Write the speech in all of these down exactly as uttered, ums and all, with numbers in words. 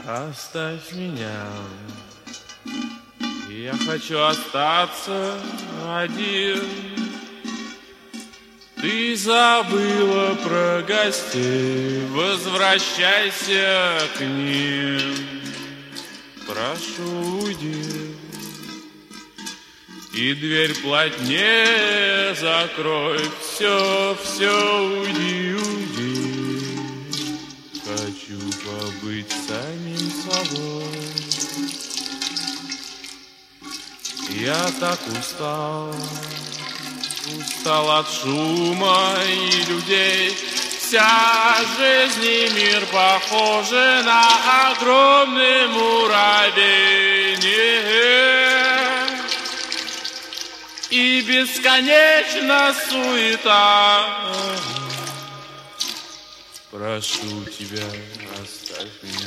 Оставь меня, я хочу остаться один. Ты забыла про гостей, возвращайся к ним. Прошу, уйди, и дверь плотнее закрой. Все, все, уйди, уйди. Хочу побыть самим собой. Я так устал, устал от шума и людей. Вся жизнь и мир похожи на огромный муравейник. И бесконечно суета. Прошу тебя, оставь меня.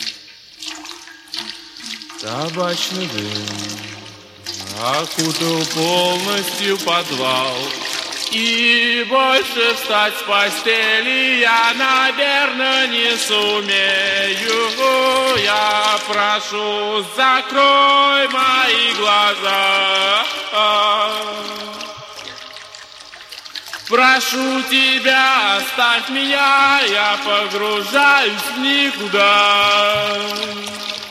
Табачный дым окутал полностью подвал. И больше встать с постели я, наверное, не сумею. Я прошу, закрой мои глаза. Прошу тебя, оставь меня, я погружаюсь в никуда.